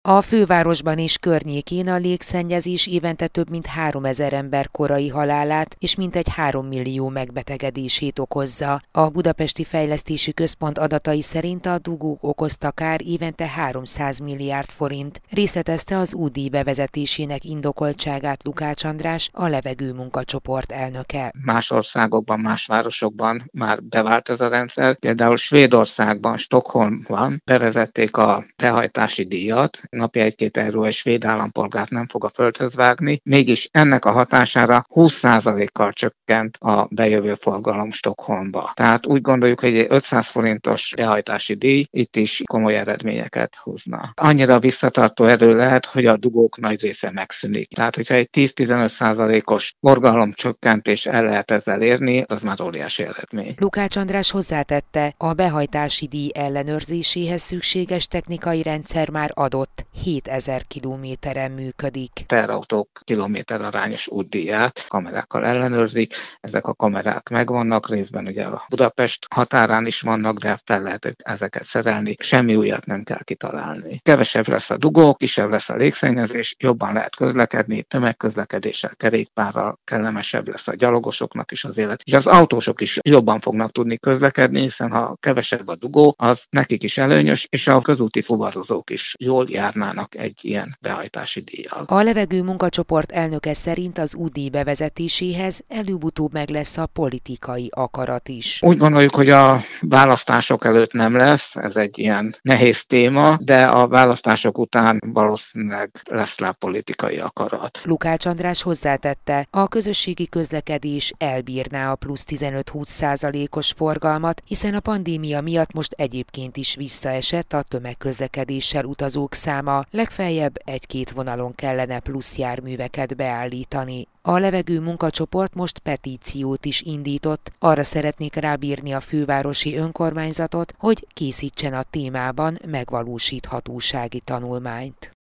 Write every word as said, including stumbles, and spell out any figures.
A fővárosban és környékén a légszennyezés évente több mint háromezer ember korai halálát és mintegy három millió megbetegedését okozza. A Budapesti Fejlesztési Központ adatai szerint a dugók okozta kár évente háromszáz milliárd forint. Részletezte az útdíj bevezetésének indokoltságát Lukács András, a levegő munkacsoport elnöke. Más országokban, más városokban már bevált ez a rendszer. Például Svédországban, Stockholmban bevezették a behajtási díjat, napi egy-két euró egy svéd állampolgárt nem fog a földhöz vágni, mégis ennek a hatására húsz százalékkal csökkent a bejövő forgalom Stockholmba. Tehát úgy gondoljuk, hogy egy ötszáz forintos behajtási díj itt is komoly eredményeket hozna. Annyira visszatartó erő lehet, hogy a dugók nagy része megszűnik. Tehát, hogyha egy tíz-tizenöt százalékos forgalomcsökkentés el lehet ezzel érni, az már óriási eredmény. Lukács András hozzátette, a behajtási díj ellenőrzéséhez szükséges technikai rendszer már adott. hétezer kilométeren működik. Teherautók kilométer arányos útdíját kamerákkal ellenőrzik. Ezek a kamerák megvannak, részben ugye a Budapest határán is vannak, de fel lehet ezeket szerelni. Semmi újat nem kell kitalálni. Kevesebb lesz a dugó, kisebb lesz a légszennyezés, jobban lehet közlekedni, tömegközlekedéssel, kerékpárral, kellemesebb lesz a gyalogosoknak is az élet. És az autósok is jobban fognak tudni közlekedni, hiszen ha kevesebb a dugó, az nekik is előnyös, és a közúti fuvarozók is jól járnának egy ilyen behajtási díjjal. A levegő munkacsoport elnöke szerint az útdíj bevezetéséhez előbb-utóbb meg lesz a politikai akarat is. Úgy gondoljuk, hogy a választások előtt nem lesz, ez egy ilyen nehéz téma, de a választások után valószínűleg lesz rá politikai akarat. Lukács András hozzátette, a közösségi közlekedés elbírná a plusz tizenöt-húsz százalékos forgalmat, hiszen a pandémia miatt most egyébként is visszaesett a tömegközlekedéssel utazók száma, legfeljebb egy-két vonalon kellene plusz járműveket beállítani. A levegő munkacsoport most petíciót is indított, arra szeretnék rábírni a fővárosi önkormányzatot, hogy készítsen a témában megvalósíthatósági tanulmányt.